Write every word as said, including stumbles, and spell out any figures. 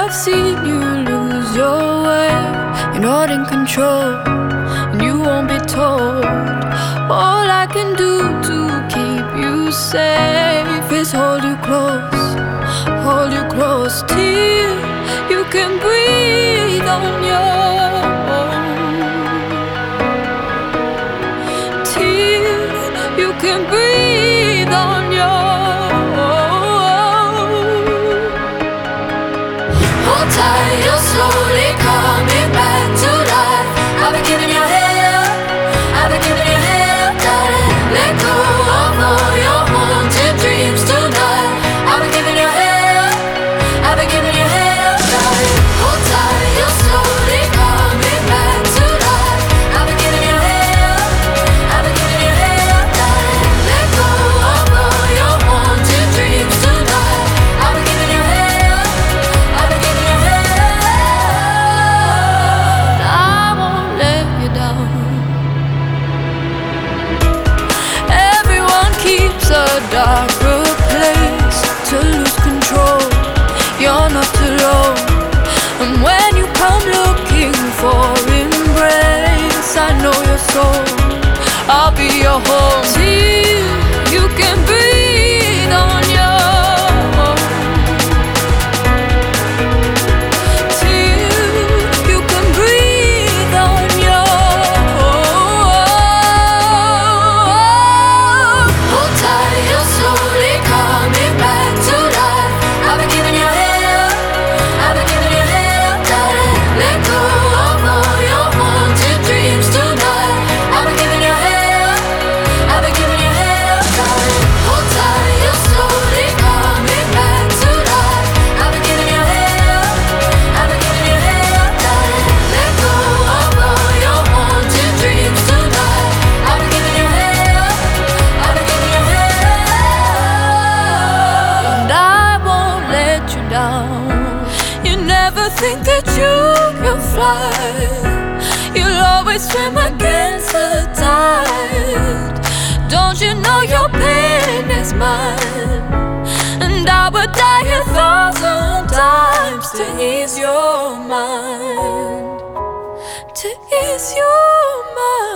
I've seen you lose your way. You're not in control, and you won't be told. All I can do to keep you safe is hold you close, hold you close till you can breathe on your own, till you can breathe on your own. Hold tight, you're slowly coming back to life. I've been giving you hell, I've been giving you hell, darling. Let go of all your haunted dreams tonight. I've been giving you hell, I've been giving you hell, darling. Hold tight, you're slowly coming back to life. I've been giving you hell, I've been giving you hell, darling. Let go of all your haunted dreams tonight. I've been giving you hell, I've been giving you hell. I won't let you down. Everyone keeps a darker place to lose control. You're not alone. And when you come looking for embrace, I know your soul, I'll be your home till you can breathe on your own, till you can breathe on your own. Hold tight, you're slowly coming back to life. I've been giving you hell, I've been giving you hell, darling. Let go of all your haunted dreams tonight. I've been giving you hell, I've been giving you hell, darling. Hold tight, you're slowly coming back to life. I've been giving you hell, I've been giving you hell, darling. Let go of all your haunted dreams tonight. I've been giving you hell, I've been giving you hell, and I won't let you down. You never think that you can fly. You'll always swim against the tide. Don't you know your pain is mine? And I would die a thousand times to ease your mind, to ease your mind.